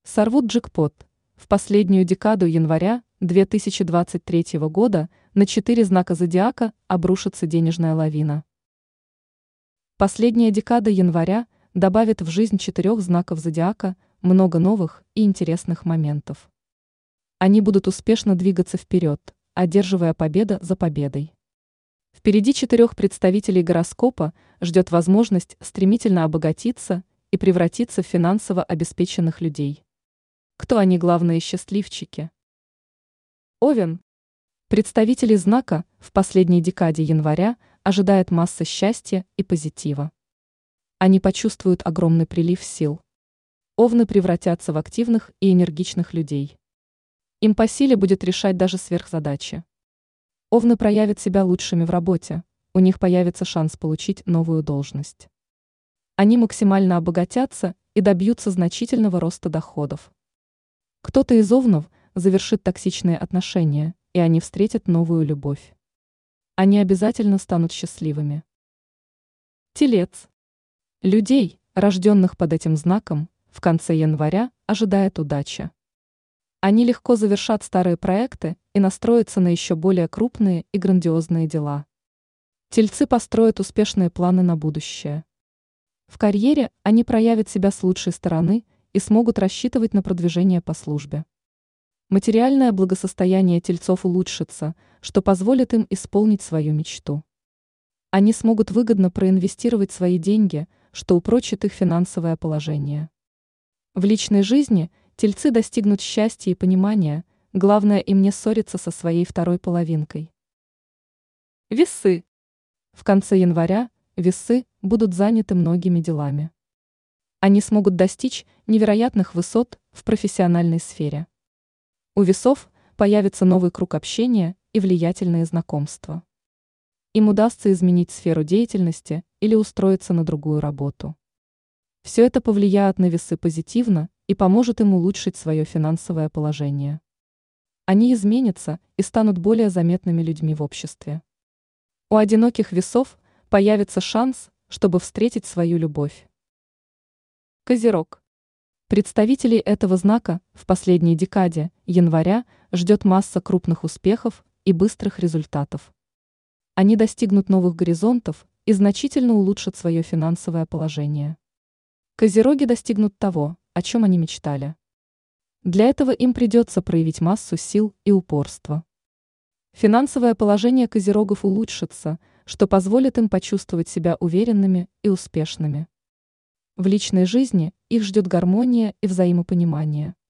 Сорвут джекпот. В последнюю декаду января 2023 года на 4 знака зодиака обрушится денежная лавина. Последняя декада января добавит в жизнь 4 знаков зодиака много новых и интересных моментов. Они будут успешно двигаться вперед, одерживая победа за победой. Впереди 4 представителей гороскопа ждет возможность стремительно обогатиться и превратиться в финансово обеспеченных людей. Кто они главные счастливчики? Овен. Представителей знака в последней декаде января ожидает масса счастья и позитива. Они почувствуют огромный прилив сил. Овны превратятся в активных и энергичных людей. Им по силе будет решать даже сверхзадачи. Овны проявят себя лучшими в работе, у них появится шанс получить новую должность. Они максимально обогатятся и добьются значительного роста доходов. Кто-то из овнов завершит токсичные отношения, и они встретят новую любовь. Они обязательно станут счастливыми. Телец. Людей, рожденных под этим знаком, в конце января ожидает удача. Они легко завершат старые проекты и настроятся на еще более крупные и грандиозные дела. Тельцы построят успешные планы на будущее. В карьере они проявят себя с лучшей стороны и смогут рассчитывать на продвижение по службе. Материальное благосостояние тельцов улучшится, что позволит им исполнить свою мечту. Они смогут выгодно проинвестировать свои деньги, что упрочит их финансовое положение. В личной жизни тельцы достигнут счастья и понимания, главное им не ссориться со своей второй половинкой. Весы. В конце января весы будут заняты многими делами. Они смогут достичь невероятных высот в профессиональной сфере. У весов появится новый круг общения и влиятельные знакомства. Им удастся изменить сферу деятельности или устроиться на другую работу. Все это повлияет на весы позитивно и поможет им улучшить свое финансовое положение. Они изменятся и станут более заметными людьми в обществе. У одиноких весов появится шанс, чтобы встретить свою любовь. Козерог. Представителей этого знака в последней декаде января ждет масса крупных успехов и быстрых результатов. Они достигнут новых горизонтов и значительно улучшат свое финансовое положение. Козероги достигнут того, о чем они мечтали. Для этого им придется проявить массу сил и упорства. Финансовое положение козерогов улучшится, что позволит им почувствовать себя уверенными и успешными. В личной жизни их ждет гармония и взаимопонимание.